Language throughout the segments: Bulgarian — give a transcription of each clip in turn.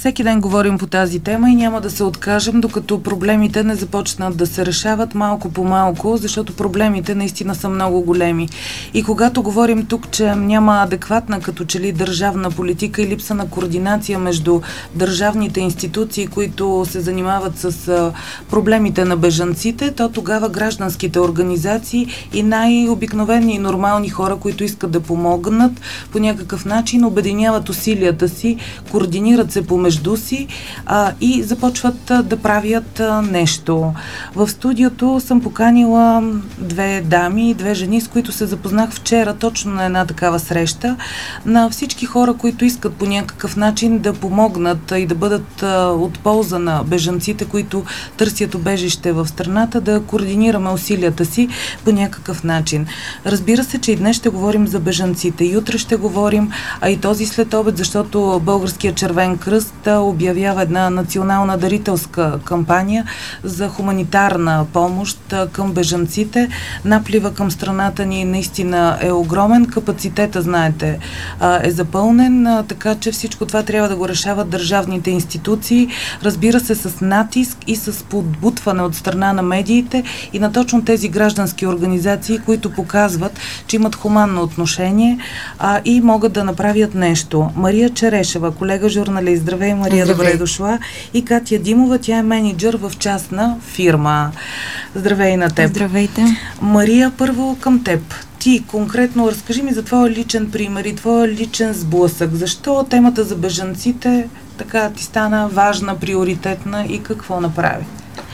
Всеки ден говорим по тази тема и няма да се откажем, докато проблемите не започнат да се решават малко по малко, защото проблемите наистина са много големи. И когато говорим тук, че няма адекватна като че ли държавна политика и липса на координация между държавните институции, които се занимават с проблемите на бежанците, то тогава гражданските организации и най-обикновени и нормални хора, които искат да помогнат по някакъв начин, обединяват усилията си, координират се помежду си и започват да правят нещо. В студиото съм поканила две дами, две жени, с които се запознах вчера точно на една такава среща, на всички хора, които искат по някакъв начин да помогнат и да бъдат от полза на бежанците, които търсят убежище в страната, да координираме усилията си по някакъв начин. Разбира се, че и днес ще говорим за бежанците. И утре ще говорим, а и този след обед, защото Българския червен кръст обявява една национална дарителска кампания за хуманитарна помощ към бежанците. Наплива към страната ни наистина е огромен. Капацитета, знаете, е запълнен, така че всичко това трябва да го решават държавните институции. Разбира се, с натиск и с подбутване от страна на медиите и на точно тези граждански организации, които показват, че имат хуманно отношение и могат да направят нещо. Мария Черешева, колега журналист. Здравей, Мария, добре дошла. И Катя Димова, тя е мениджър в частна фирма. Здравей на теб. Здравейте. Мария, първо към теб. Ти конкретно разкажи ми за твоя личен пример и твоя личен сблъсък. Защо темата за бежанците така ти стана важна, приоритетна и какво направи?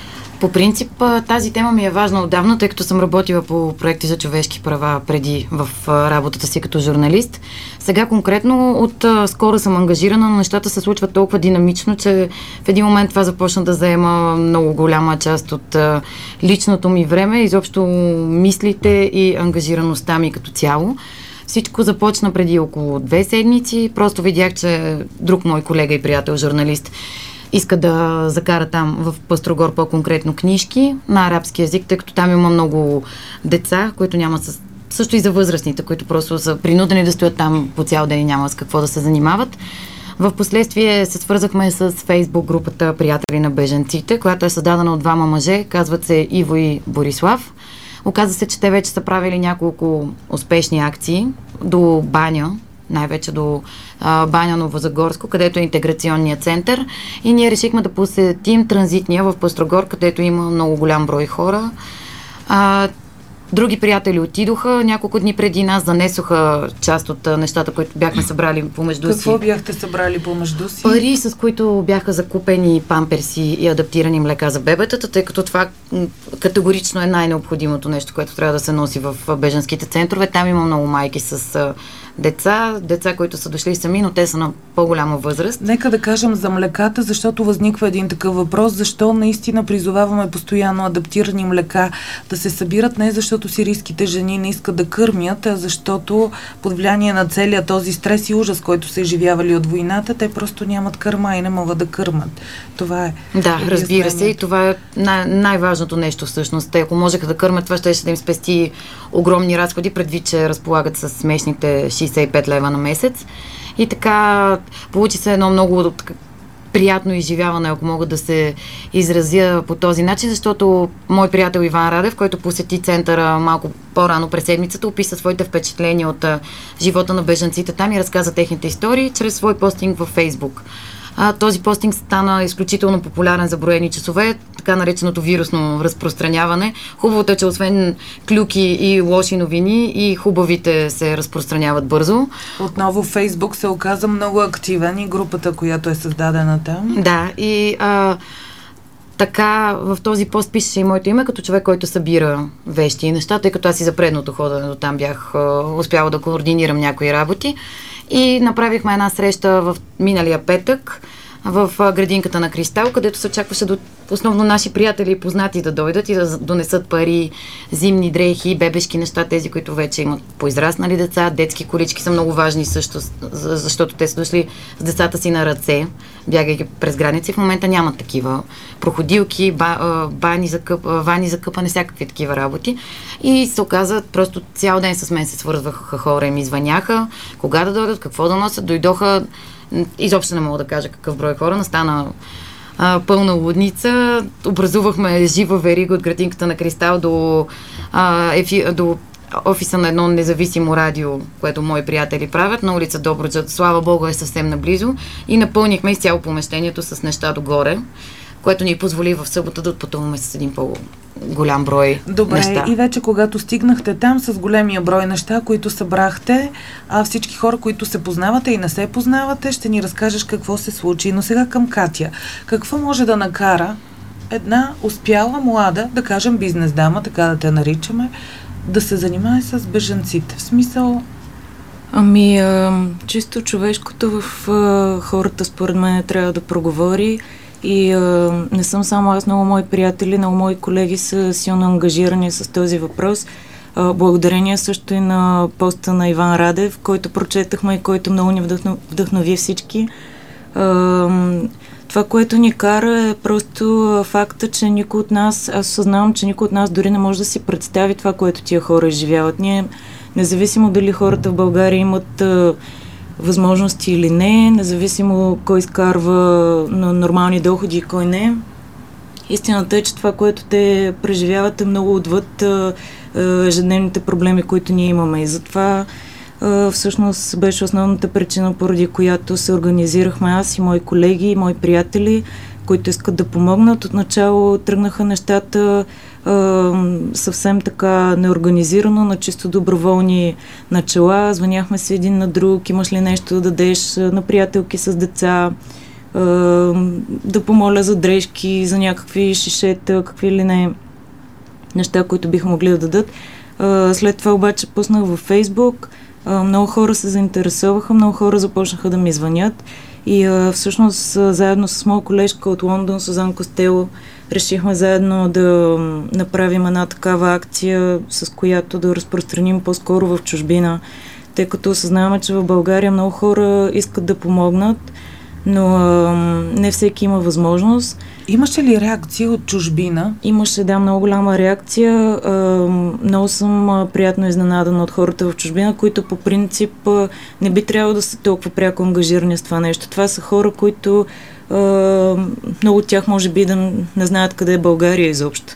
По принцип, тази тема ми е важна отдавна, тъй като съм работила по проекти за човешки права преди в работата си като журналист. Сега конкретно от скоро съм ангажирана, но нещата се случват толкова динамично, че в един момент това започна да заема много голяма част от личното ми време, изобщо мислите и ангажираността ми като цяло. Всичко започна преди около 2 седмици. Просто видях, че друг мой колега и приятел, журналист, иска да закара там в Пъстрогор по-конкретно книжки на арабски език, тъй като там има много деца, които нямат също и за възрастните, които просто са принудени да стоят там по цял ден и няма с какво да се занимават. В последствие се свързахме с Фейсбук групата Приятели на бежанците, която е създадена от двама мъже, казват се Иво и Борислав. Оказа се, че те вече са правили няколко успешни акции до Баня, най-вече до Баня Новозагорско, където е интеграционният център, и ние решихме да посетим транзитния в Пъстрогор, където има много голям брой хора. Други приятели отидоха, няколко дни преди нас занесоха част от нещата, които бяхме събрали помежду си. Какво бяхте събрали помежду си? Пари, с които бяха закупени памперси и адаптирани млека за бебетата, тъй като това категорично е най-необходимото нещо, което трябва да се носи в бежанските центрове. Там има много майки с деца, които са дошли сами, но те са на по-голяма възраст. Нека да кажем за млеката, защото възниква един такъв въпрос, защо наистина призоваваме постоянно адаптирани млека да се събират, не защото сирийските жени не искат да кърмят, а защото под влияние на целия този стрес и ужас, който са изживявали от войната, те просто нямат кърма и не могат да кърмат. Това е. Да, разбира се, и това е най-важното нещо всъщност. Те, ако можеха да кърмят, това ще да им спести огромни разходи, предвид, че разполагат с смешните 65 лева на месец. И така получи се едно много приятно изживяване, ако мога да се изразя по този начин, защото мой приятел Иван Радев, който посети центъра малко по-рано през седмицата, описа своите впечатления от живота на бежанците там и разказа техните истории чрез свой постинг във Фейсбук. Този постинг стана изключително популярен за броени часове, така нареченото вирусно разпространяване. Хубавото е, че освен клюки и лоши новини, и хубавите се разпространяват бързо. Отново Фейсбук се оказа много активен и групата, която е създадена там. Да, и така в този пост пишеше и моето име като човек, който събира вещи и неща, тъй като аз и за предното ходене до там бях успяла да координирам някои работи. И направихме една среща в миналия петък в градинката на Кристал, където се очакваше да основно наши приятели и познати да дойдат и да донесат пари, зимни дрехи, бебешки неща, тези, които вече имат поизраснали деца. Детски колички са много важни също, защото те са дошли с децата си на ръце, бягайки през граници. В момента нямат такива проходилки, вани за къпане, всякакви такива работи. И се оказа, просто цял ден с мен се свързваха хора и ми звъняха, кога да дойдат, какво да носят. Дойдоха, изобщо не мога да кажа какъв брой хора, настана пълна лудница. Образувахме жива верига от градинката на Кристал до офиса на едно независимо радио, което мои приятели правят, на улица Добруджа. Слава Богу, е съвсем наблизо. И напълнихме изцяло помещението с неща догоре, което ни позволи в събота да отпътуваме с един по-голям брой неща. Добре, и вече когато стигнахте там с големия брой неща, които събрахте, всички хора, които се познавате и не се познавате, ще ни разкажеш какво се случи. Но сега към Катя. Какво може да накара една успяла млада, да кажем бизнес дама, така да те наричаме, да се занимае с бежанците? В смисъл... Чисто човешкото в хората, според мен, трябва да проговори. И не съм само аз, много мои приятели, много мои колеги са силно ангажирани с този въпрос. Благодарение също и на поста на Иван Радев, който прочетахме и който много ни вдъхнови всички. Това, което ни кара, е просто факта, че никой от нас, аз съзнавам, че никой от нас дори не може да си представи това, което тия хора изживяват. Ние, независимо дали хората в България имат възможности или не, независимо кой изкарва на нормални доходи и кой не. Истината е, че това, което те преживяват, е много отвъд ежедневните проблеми, които ние имаме. И затова всъщност беше основната причина, поради която се организирахме аз и мои колеги, и мои приятели, които искат да помогнат. Отначало тръгнаха нещата съвсем така неорганизирано, на чисто доброволни начала. Звъняхме се един на друг, имаш ли нещо да дадеш на приятелки с деца, да помоля за дрежки, за някакви шишета, какви ли не неща, които биха могли да дадат. След това обаче пуснах във Фейсбук, много хора се заинтересуваха, много хора започнаха да ми звънят и всъщност заедно с моя колежка от Лондон, Сузан Костело, решихме заедно да направим една такава акция, с която да разпространим по-скоро в чужбина, тъй като осъзнаваме, че в България много хора искат да помогнат, но не всеки има възможност. Имаше ли реакция от чужбина? Имаше, да, много голяма реакция. Много съм приятно изненадана от хората в чужбина, които по принцип не би трябвало да са толкова пряко ангажирани с това нещо. Това са хора, които много от тях може би да не знаят къде е България изобщо.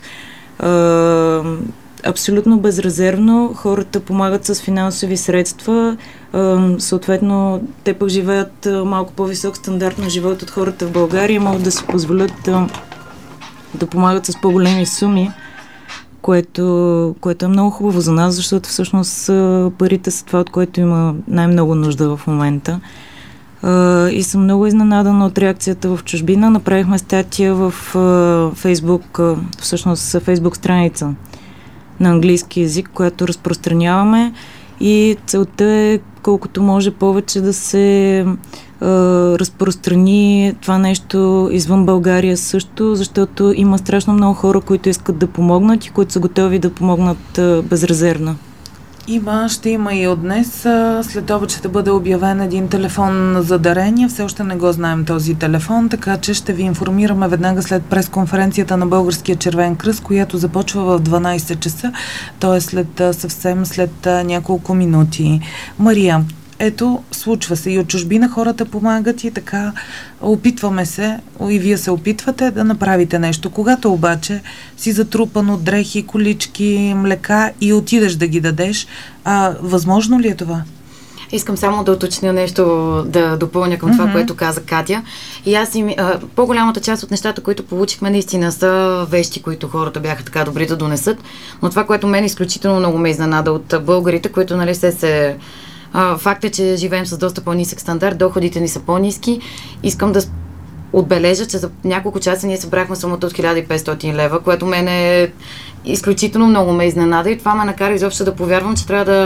Абсолютно безрезервно хората помагат с финансови средства, съответно те пък живеят малко по-висок стандарт на живот от хората в България и могат да си позволят да помагат с по-големи суми, което е много хубаво за нас, защото всъщност парите са това, от което има най-много нужда в момента. И съм много изненадана от реакцията в чужбина. Направихме статия в Фейсбук, всъщност Фейсбук страница на английски език, която разпространяваме, и целта е колкото може повече да се разпространи това нещо извън България също, защото има страшно много хора, които искат да помогнат и които са готови да помогнат безрезервно. Ще има и от днес. След обед ще бъде обявен един телефон за дарения. Все още не го знаем този телефон, така че ще ви информираме веднага след пресконференцията на Българския червен кръст, която започва в 12 часа, т.е. съвсем след няколко минути. Мария, ето, случва се и от чужбина хората помагат и така опитваме се, и вие се опитвате да направите нещо. Когато обаче си затрупан от дрехи, колички, млека и отидеш да ги дадеш, възможно ли е това? Искам само да уточня нещо, да допълня към това, което каза Катя. И аз по-голямата част от нещата, които получихме, наистина са вещи, които хората бяха така добри да донесат. Но това, което мен изключително много ме изненада от българите, които нали се факт е, че живеем с доста по-нисък стандарт, доходите ни са по-ниски. Искам да отбележа, че за няколко часа ние събрахме сумата от 1500 лева, което мен е изключително много ме изненада и това ме накара изобщо да повярвам, че трябва да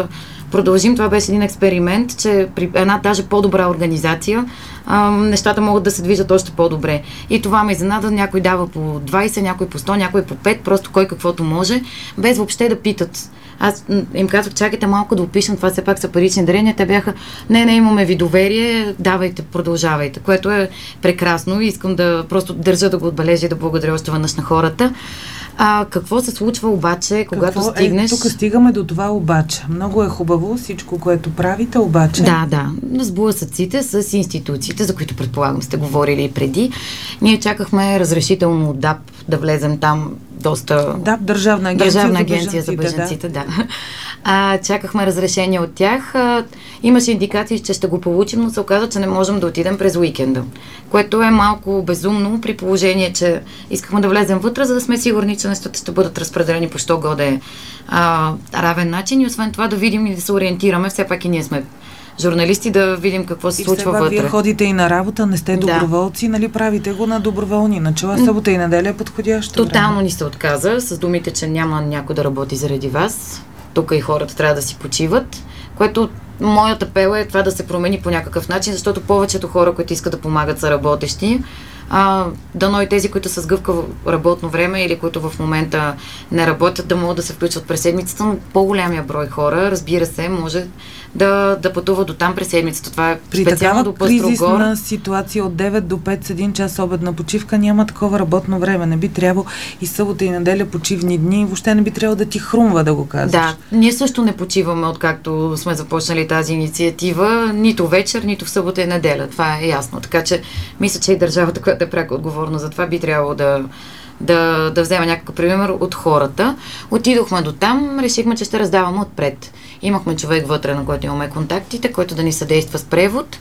продължим. Това беше един експеримент, че при една даже по-добра организация нещата могат да се движат още по-добре. И това ме изненада. Някой дава по 20, някой по 100, някой по 5, просто кой каквото може, без въобще да питат. Аз им казах, чакайте малко да опишем, това все пак са парични дарения. Те бяха, не, имаме ви доверие, давайте, продължавайте, което е прекрасно и искам да просто държа да го отбележа и да благодаря още веднъж на хората. Какво се случва обаче, когато стигнеш... Тук стигаме до това обаче. Много е хубаво всичко, което правите, обаче... Да. Сблъсъците с институциите, за които предполагам сте говорили и преди. Ние чакахме разрешително от ДАП да влезем там доста... ДАП, Държавна агенция за бежанците, да. Чакахме разрешение от тях. Имаше индикации, че ще го получим, но се оказа, че не можем да отидем през уикенда. Което е малко безумно при положение, че искахме да влезем вътре, за да сме сигурни, че нещата ще бъдат разпределени по що годе равен начин и освен това да видим и да се ориентираме. Все пак и ние сме журналисти, да видим какво се случва вътре. Вие ходите и на работа, не сте доброволци, нали правите го на доброволни начала, събота и неделя е подходящо. Тотално ни се отказа, с думите, че няма някой да работи заради вас. Тук и хората трябва да си почиват, което моят апел е това да се промени по някакъв начин, защото повечето хора, които искат да помагат, са работещи. Дано и тези, които са с гъвкаво работно време или които в момента не работят, да могат да се включват през седмицата, но по-голямия брой хора, разбира се, може да пътува до там през седмицата. Това е специално до Пъстрогор. При такава кризисна ситуация от 9 до 5 с 1 час обедна почивка няма такова работно време. Не би трябвало и събота и неделя почивни дни. Въобще не би трябвало да ти хрумва да го казваш. Да, ние също не почиваме, откакто сме започнали тази инициатива, нито вечер, нито в събота и неделя. Това е ясно. Така че мисля, че и държавата, която е пряко отговорна за това, би трябвало да взема някакъв пример от хората. Отидохме до там, решихме, че ще раздаваме отпред. Имахме човек вътре, на който имаме контактите, който да ни съдейства с превод,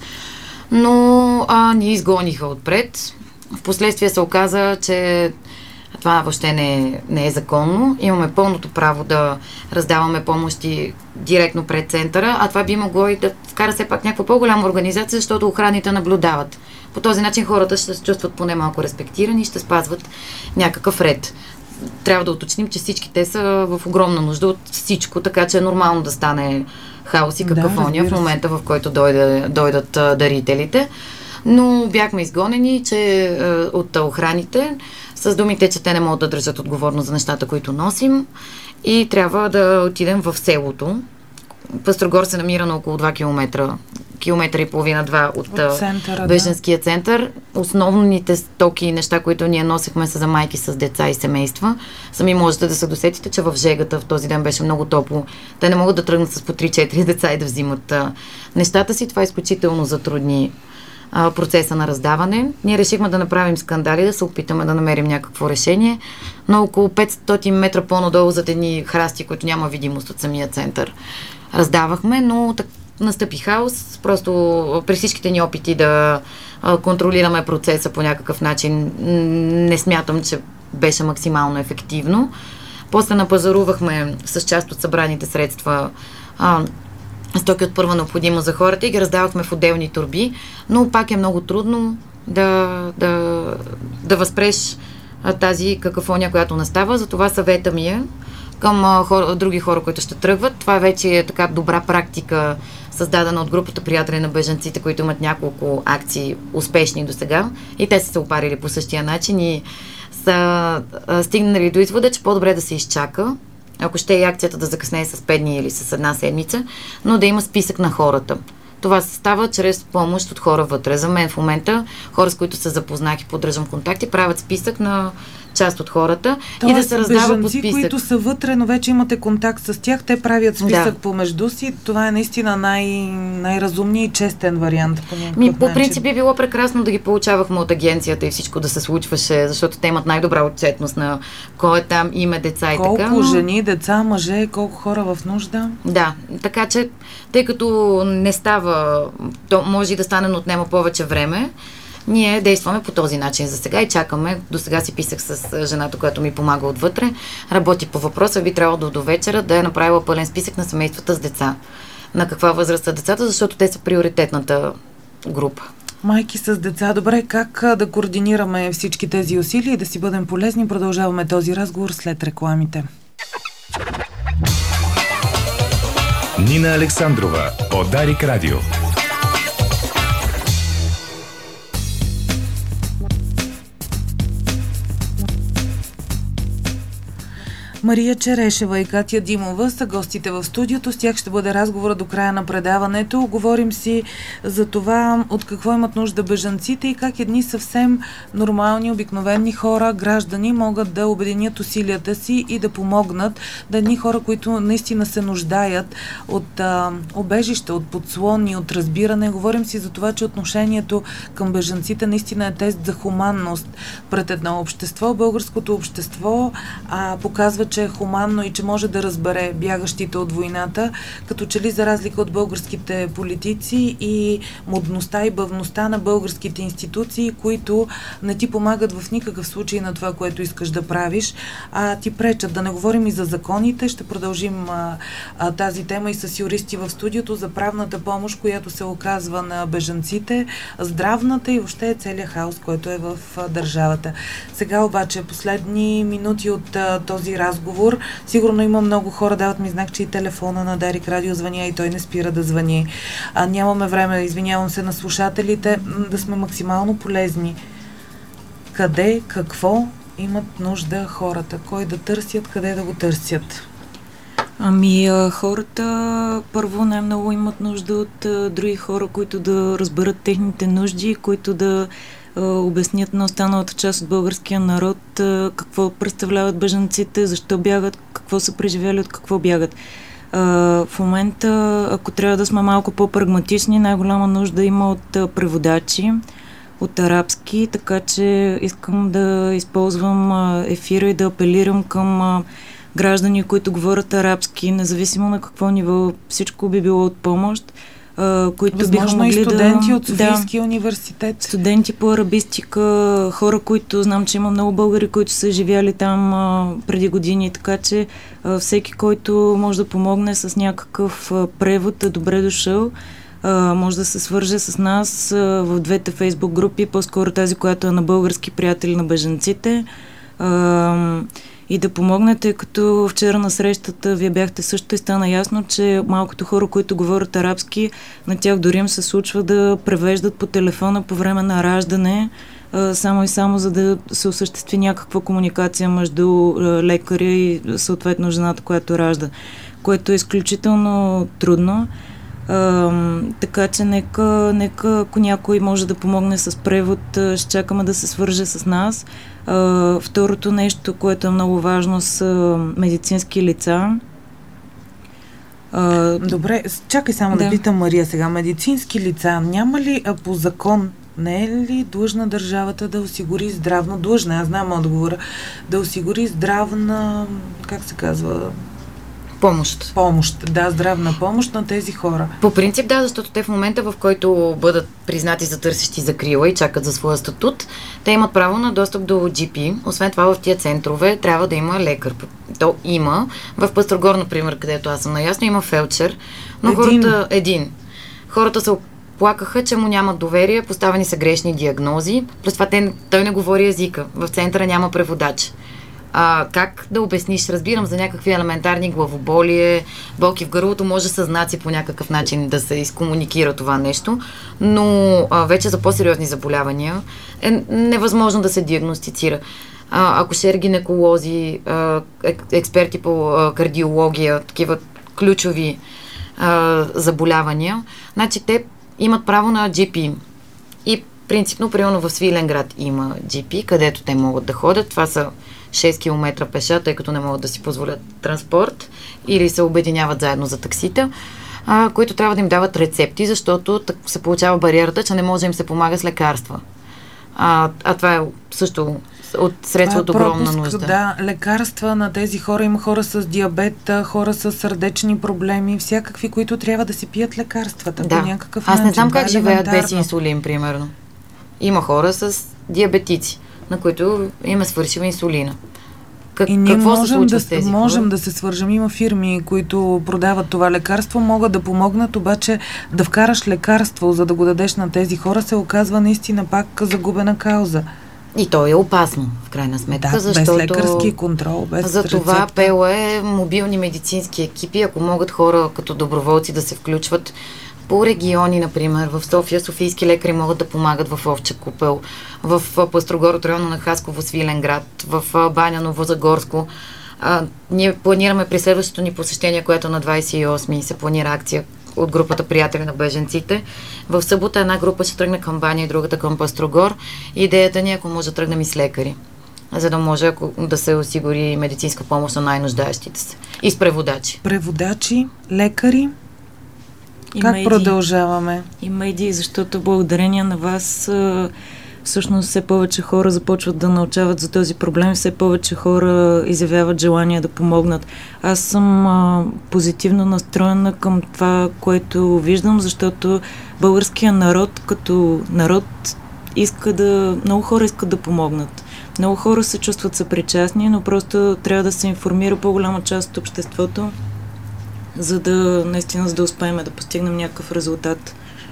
но ни изгониха отпред. Впоследствие се оказа, че това въобще не е законно. Имаме пълното право да раздаваме помощи директно пред центъра, а това би могло и да вкара все пак някаква по-голяма организация, защото охраните наблюдават. По този начин хората ще се чувстват поне малко респектирани и ще спазват някакъв ред. Трябва да уточним, че всички те са в огромна нужда от всичко, така че е нормално да стане хаос и какафония в момента, в който дойдат дарителите. Но бяхме изгонени от охраните с думите, че те не могат да държат отговорност за нещата, които носим и трябва да отидем в селото. Пъстрогор се намира на около 2 километра и половина-2 от центъра, бежанския център. Основните стоки и неща, които ние носихме, са за майки с деца и семейства. Сами можете да се досетите, че в Жегата в този ден беше много топло. Те не могат да тръгнат с по 3-4 деца и да взимат нещата си. Това изключително затрудни процеса на раздаване. Ние решихме да направим скандали, да се опитаме да намерим някакво решение, но около 500 метра по-надолу зад едни храсти, които няма видимост от самия център. Раздавахме, но настъпи хаос. Просто при всичките ни опити да контролираме процеса по някакъв начин, не смятам, че беше максимално ефективно. После напазарувахме с част от събраните средства стоки от първа необходимост за хората и ги раздавахме в отделни торби, но пак е много трудно да възпреш тази какафония, която настава. Затова съвета ми е към други хора, които ще тръгват. Това вече е така добра практика, създадена от групата приятели на бежанците, които имат няколко акции успешни до сега и те са се опарили по същия начин и са стигнали до извода, че по-добре да се изчака, ако ще е акцията да закъснее с 5 дни или с една седмица, но да има списък на хората. Това се става чрез помощ от хора вътре. За мен в момента хора, с които се запознах и поддържам контакти, правят списък на част от хората. Тоест, и да се раздава по списък. Които са вътре, но вече имате контакт с тях, те правят списък помежду си. Това е наистина най-разумният и честен вариант. По принцип би било прекрасно да ги получавахме от агенцията и всичко да се случваше, защото те имат най-добра отчетност на кой е там, име, деца и така. Колко жени, деца, мъже, колко хора в нужда? Да, така че, тъй като не става, то може и да стане, но отнема повече време, ние действаме по този начин за сега и чакаме. До сега си писах с жената, която ми помага отвътре. Работи по въпроса. Би трябвало до вечера да е направила пълен списък на семействата с деца. На каква възраст са децата, защото те са приоритетната група. Майки с деца. Добре, как да координираме всички тези усилия и да си бъдем полезни? Продължаваме този разговор след рекламите. Нина Александрова от Дарик Радио. Мария Черешева и Катя Димова са гостите в студиото. С тях ще бъде разговора до края на предаването. Говорим си за това от какво имат нужда бежанците и как едни съвсем нормални, обикновени хора, граждани могат да обединят усилията си и да помогнат да едни хора, които наистина се нуждаят от обежище, от подслони, от разбиране. Говорим си за това, че отношението към бежанците наистина е тест за хуманност пред едно общество. Българското общество показва, че е хуманно и че може да разбере бягащите от войната, като че ли за разлика от българските политици и модността и бавността на българските институции, които не ти помагат в никакъв случай на това, което искаш да правиш, а ти пречат. Да не говорим и за законите. Ще продължим тази тема и с юристи в студиото за правната помощ, която се оказва на бежанците, здравната и въобще целият хаос, който е в държавата. Сега обаче последни минути от този разговор. Сигурно има много хора, дават ми знак, че и телефона на Дарик Радио звъня и той не спира да звъни. Нямаме време, извинявам се на слушателите, да сме максимално полезни. Къде, какво имат нужда хората? Кой да търсят, къде да го търсят? Хората първо най-много имат нужда от други хора, които да разберат техните нужди, които да обяснят на останалата част от българския народ какво представляват бежанците, защо бягат, какво са преживяли, от какво бягат. В момента, ако трябва да сме малко по-прагматични, най-голяма нужда има от преводачи, от арабски, така че искам да използвам ефира и да апелирам към граждани, които говорят арабски, независимо на какво ниво, всичко би било от помощ. Които възможно и студенти от Софийския университет. Студенти по арабистика, хора, които знам, че има много българи, които са живяли там преди години, така че всеки, който може да помогне с някакъв превод, е добре дошъл. Може да се свърже с нас в двете фейсбук групи, по-скоро тази, която е на български приятели на бежанците. И да помогнете, като вчера на срещата вие бяхте също и стана ясно, че малкото хора, които говорят арабски, на тях дори им се случва да превеждат по телефона по време на раждане, само и само за да се осъществи някаква комуникация между лекаря и съответно жената, която ражда, което е изключително трудно. Така че нека, ако някой може да помогне с превод, ще чакаме да се свърже с нас. Второто нещо, което е много важно, са медицински лица. Добре, чакай само да питам Мария сега. Медицински лица, няма ли по закон, не е ли длъжна държавата да осигури здравно, длъжна, аз знам отговора, да осигури здравна, как се казва... Помощ. Да, здравна помощ на тези хора. По принцип да, защото те в момента, в който бъдат признати за търсещи закрила и чакат за своя статут, те имат право на достъп до GP. Освен това в тия центрове трябва да има лекар. То има. В Пъстрогор, например, където аз съм наясно, има фелчер. Но хората се плакаха, че му нямат доверие, поставени са грешни диагнози. Плюс това той не говори езика. В центъра няма преводач. Как да обясниш? Разбирам за някакви елементарни главоболие, болки в гърлото, може със знаци по някакъв начин да се изкомуникира това нещо, но вече за по-сериозни заболявания е невъзможно да се диагностицира. Акушер, гинеколози, експерти по кардиология, такива ключови заболявания, значи те имат право на GP. И принципно, примерно в Свиленград има GP, където те могат да ходят. Това са 6 км пеша, тъй като не могат да си позволят транспорт или се обединяват заедно за таксита, които трябва да им дават рецепти, защото се получава бариерата, че не може да им се помага с лекарства. Това е също средства от огромна нужда. Да, лекарства на тези хора. Има хора с диабет, хора с сърдечни проблеми, всякакви, които трябва да си пият лекарствата по някакъв начин. Аз не знам как живеят без инсулин, примерно. Има хора с диабетици, на които им е свършила инсулина. И ние какво се случва с тези можем да се свържем. Има фирми, които продават това лекарство, могат да помогнат, обаче да вкараш лекарство, за да го дадеш на тези хора, се оказва наистина пак загубена кауза. И то е опасно, в крайна сметка, Да, защото... без лекарски контрол, без За това рецепта. ПЛ е мобилни медицински екипи, ако могат хора като доброволци да се включват по региони, например, в София софийски лекари могат да помагат в Овча купел, в Пъстрогор от района на Хасково, Свиленград, в Баня, Новозагорско. Ние планираме при следващото ни посещение, което на 28 се планира акция от групата Приятели на беженците. В събота една група ще тръгне към Баня и другата към Пъстрогор. Идеята ни е, ако може да тръгнем и с лекари, за да може да се осигури медицинска помощ на най-нуждаещите се. И с преводачи. Преводачи, лекари. И Как медии. Продължаваме? И медии, защото благодарение на вас всъщност все повече хора започват да научават за този проблем, все повече хора изявяват желание да помогнат. Аз съм позитивно настроена към това, което виждам, защото българският народ като народ много хора искат да помогнат. Много хора се чувстват съпричастни, но просто трябва да се информира по-голяма част от обществото, за да успеем да постигнем някакъв резултат.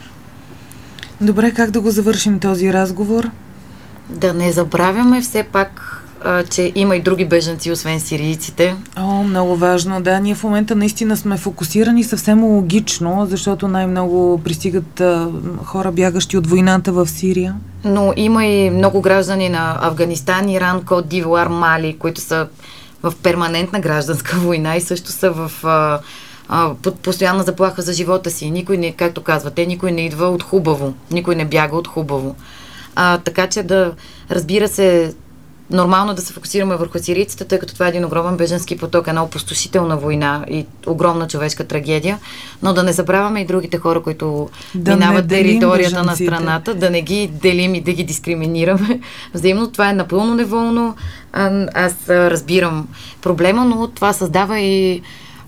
Добре, как да го завършим този разговор? Да не забравяме все пак, че има и други бежанци, освен сирийците. Много важно. Да, ние в момента наистина сме фокусирани съвсем логично, защото най-много пристигат хора, бягащи от войната в Сирия. Но има и много граждани на Афганистан, Иран, Кот д'Ивуар, Мали, които са в перманентна гражданска война и също са в под постоянна заплаха за живота си. Никой не, както казвате, никой не идва от хубаво. Никой не бяга от хубаво. Така че разбира се, нормално да се фокусираме върху сирийците, тъй като това е един огромен беженски поток, една опустошителна война и огромна човешка трагедия, но да не забравяме и другите хора, които минават територията на страната, да не ги делим и да ги дискриминираме. Взаимно това е напълно неволно. Аз разбирам проблема, но това създава и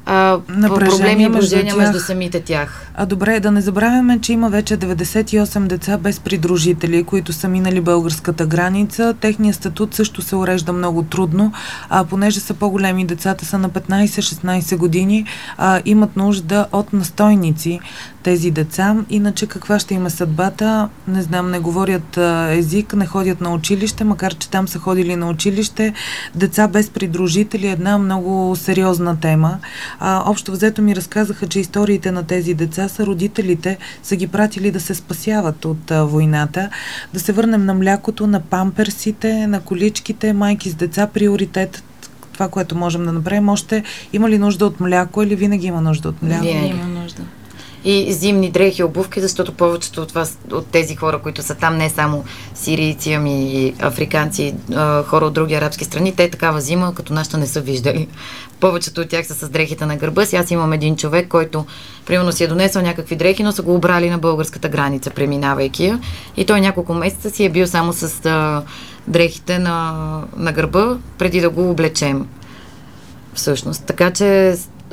проблеми и положения между самите тях. Добре, да не забравяме, че има вече 98 деца без придружители, които са минали българската граница. Техният статут също се урежда много трудно, понеже са по-големи, децата са на 15-16 години, имат нужда от настойници тези деца. Иначе каква ще има съдбата? Не знам, не говорят език, не ходят на училище, макар че там са ходили на училище. Деца без придружители е една много сериозна тема. Общо взето ми разказаха, че историите на тези деца са родителите са ги пратили да се спасяват от войната. Да се върнем на млякото, на памперсите, на количките, майки с деца, приоритет. Това, което можем да направим, още има ли нужда от мляко или винаги има нужда от мляко? Има нужда. И зимни дрехи, обувки, защото повечето от тези хора, които са там, не само сирийци, ами и африканци, хора от други арабски страни, те такава зима, като нашата, не са виждали. Повечето от тях са с дрехите на гърба си. Аз имам един човек, който примерно си е донесъл някакви дрехи, но са го обрали на българската граница, преминавайки я. И той няколко месеца си е бил само с дрехите на гърба, преди да го облечем. Всъщност. Така че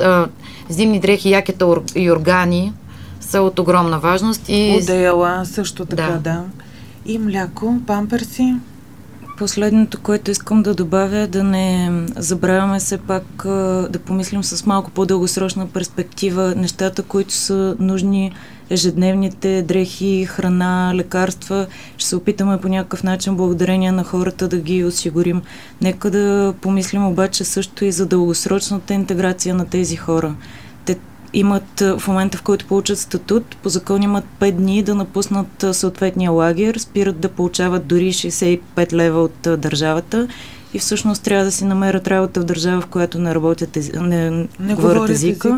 зимни дрехи, якета и органи са от огромна важност. И одеяла също така, да. И мляко, памперси. Последното, което искам да добавя, да не забравяме все пак да помислим с малко по-дългосрочна перспектива нещата, които са нужни, ежедневните дрехи, храна, лекарства. Ще се опитаме по някакъв начин, благодарение на хората, да ги осигурим. Нека да помислим обаче също и за дългосрочната интеграция на тези хора. Те имат, в момента в който получат статут, по закон имат 5 дни да напуснат съответния лагер, спират да получават дори 65 лева от държавата и всъщност трябва да си намерят работа в държава, в която не работят, не говорят езика.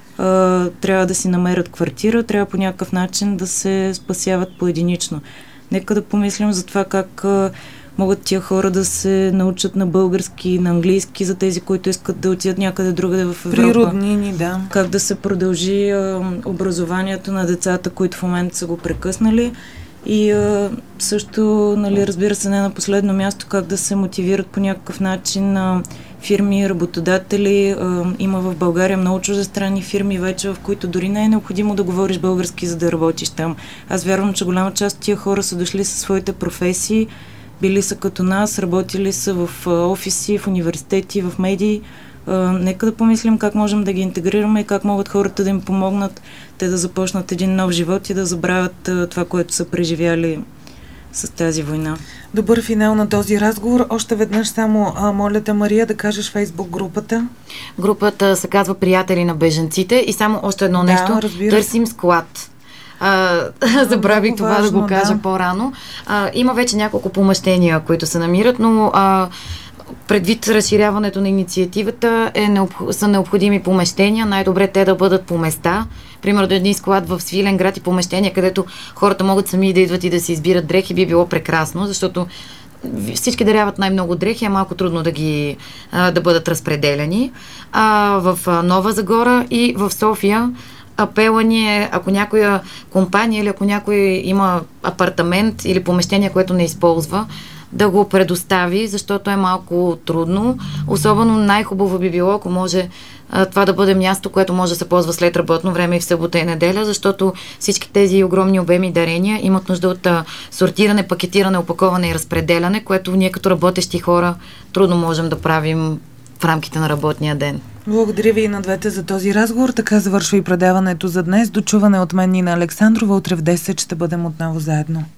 Трябва да си намерят квартира, трябва по някакъв начин да се спасяват поединично. Нека да помислим за това как могат тия хора да се научат на български, на английски, за тези, които искат да отидат някъде другаде в Европа. При роднини, да. Как да се продължи образованието на децата, които в момента са го прекъснали. И също, разбира се, не на последно място, как да се мотивират по някакъв начин фирми, работодатели. Има в България много чуждестранни фирми вече, в които дори не е необходимо да говориш български, за да работиш там. Аз вярвам, че голяма част от тия хора са дошли със своите професии, били са като нас, работили са в офиси, в университети, в медии. Нека да помислим как можем да ги интегрираме и как могат хората да им помогнат те да започнат един нов живот и да забравят това, което са преживяли с тази война. Добър финал на този разговор. Още веднъж само моля те, Мария, да кажеш Фейсбук групата. Групата се казва Приятели на бежанците и само още едно нещо. Търсим склад. Забравих това да го кажа по-рано. Има вече няколко помещения, които се намират, но предвид разширяването на инициативата са необходими помещения. Най-добре те да бъдат по места. Примерно един склад в Свиленград и помещения, където хората могат сами да идват и да си избират дрехи, би било прекрасно, защото всички даряват най-много дрехи, е малко трудно да бъдат разпределени. В Нова Загора и в София апела ни е, ако някоя компания или ако някой има апартамент или помещение, което не използва, да го предостави, защото е малко трудно. Особено най-хубаво би било, ако може това да бъде място, което може да се ползва след работно време и в събота и неделя, защото всички тези огромни обеми дарения имат нужда от сортиране, пакетиране, опаковане и разпределяне, което ние като работещи хора трудно можем да правим в рамките на работния ден. Благодаря ви и на двете за този разговор. Така завършва и предаването за днес. До чуване от мен, Нина Александрова. Утре в 10 ще бъдем отново заедно.